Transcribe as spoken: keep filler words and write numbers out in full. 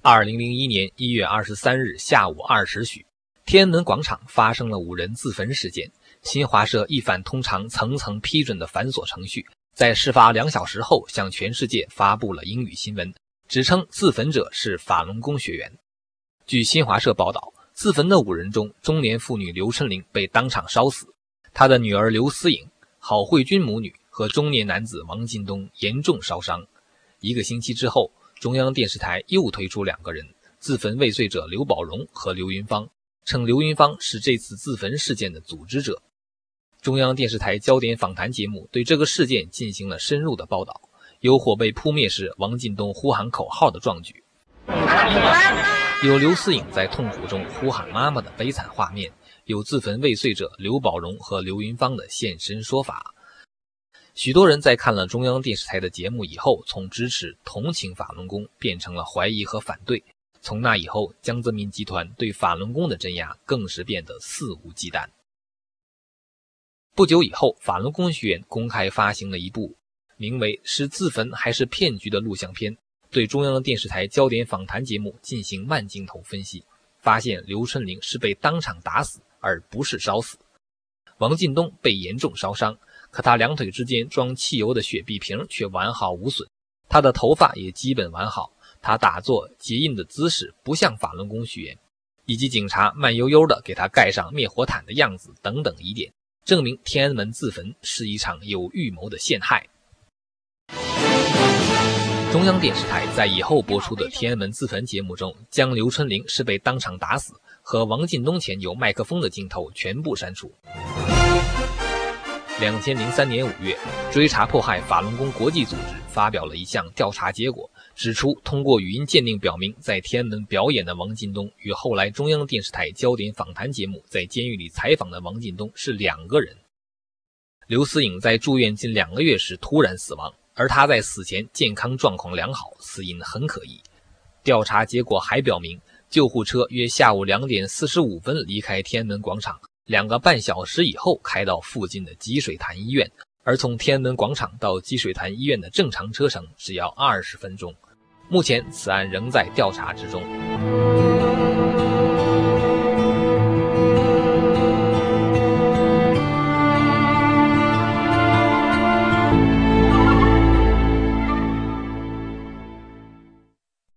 二零零一年一月二十三日下午二时许，天安门广场发生了五人自焚事件。新华社一反通常层层批准的繁琐程序，在事发两小时后向全世界发布了英语新闻，指称自焚者是法轮功学员。据新华社报道，自焚的五人中，中年妇女刘春玲被当场烧死，她的女儿刘思颖、郝慧君母女和中年男子王进东严重烧伤。一个星期之后，中央电视台又推出两个人，自焚未遂者刘宝荣和刘云芳，称刘云芳是这次自焚事件的组织者。中央电视台焦点访谈节目对这个事件进行了深入的报道，有火被扑灭时王进东呼喊口号的壮举，有刘思颖在痛苦中呼喊妈妈的悲惨画面，有自焚未遂者刘宝荣和刘云芳的现身说法。许多人在看了中央电视台的节目以后，从支持同情法轮功变成了怀疑和反对。从那以后，江泽民集团对法轮功的镇压更是变得肆无忌惮。不久以后，法轮功学员公开发行了一部名为《是自焚还是骗局》的录像片，对中央电视台焦点访谈节目进行慢镜头分析，发现刘春玲是被当场打死，而不是烧死。王进东被严重烧伤，可他两腿之间装汽油的雪碧瓶却完好无损，他的头发也基本完好，他打坐结印的姿势不像法轮功学员，以及警察慢悠悠地给他盖上灭火毯的样子等等疑点，证明天安门自焚是一场有预谋的陷害。中央电视台在以后播出的天安门自焚节目中，将刘春玲是被当场打死和王进东前有麦克风的镜头全部删除。二零零三年五月，追查迫害法轮功国际组织发表了一项调查结果，指出通过语音鉴定表明，在天安门表演的王进东与后来中央电视台焦点访谈节目在监狱里采访的王进东是两个人。刘思颖在住院近两个月时突然死亡，而他在死前健康状况良好，死因很可疑。调查结果还表明，救护车约下午两点四十五分离开天安门广场，两个半小时以后开到附近的积水潭医院，而从天安门广场到积水潭医院的正常车程只要二十分钟。目前此案仍在调查之中。